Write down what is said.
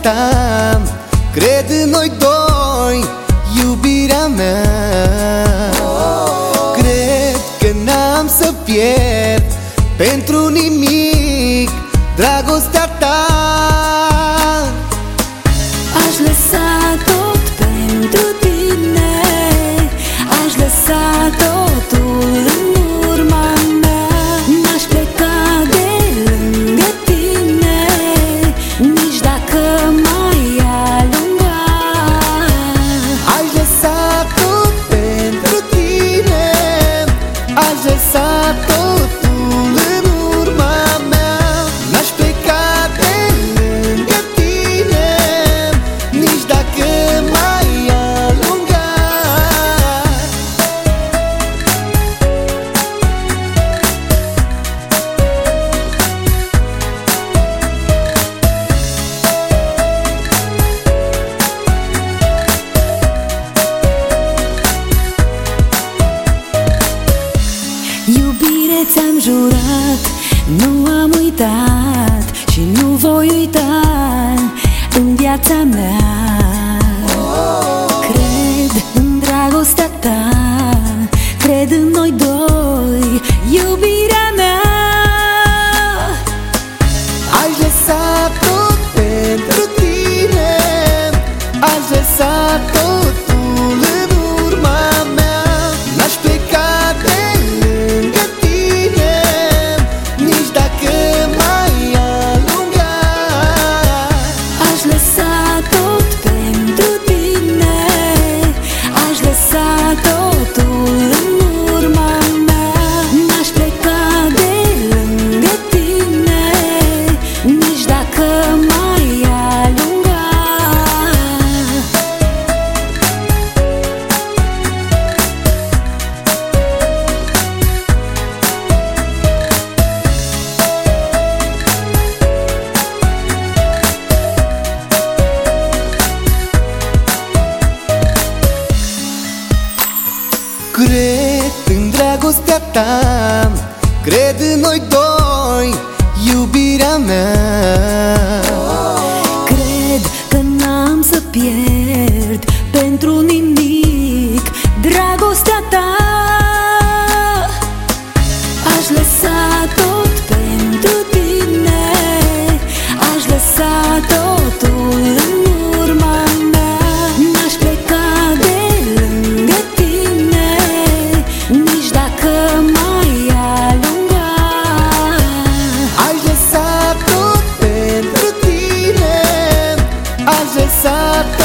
ta, cred în noi doi, iubirea mea. Cred că n-am să pierd pentru nimic dragostea ta. Aș lăsa tot pentru tine, aș lăsa totul în urma mea. N-aș pleca de lângă tine, nici dacă m-ai alunga. Aș lăsa tot pentru tine, aș lăsa totul în urma mea. N-aș pleca de lângă tine, nici dacă m-ai alunga. Iubire, ți-am jurat, nu am uitat și nu voi uita în viața mea. Cred în dragostea ta, cred în noi doi, iubirea mea. Aș lăsa tot pentru tine, aș lăsa totul în urma mea. N-aș pleca de lângă tine, nici dacă m-ai alunga. Aș lăsa tot pentru tine, aș lăsa totul în urma mea. N-aș pleca de lângă tine, nici dacă m-ai alunga. Cred în dragostea ta, cred în noi doi, iubirea mea. Cred că n-am să pierd pentru nimic dragostea ta. Aș lăsa tot pentru tine, aș lăsa totul în urma mea. N-aș pleca de lângă tine, nici dacă m-ai alunga. Aș lăsa tot pentru tine, aș lăsa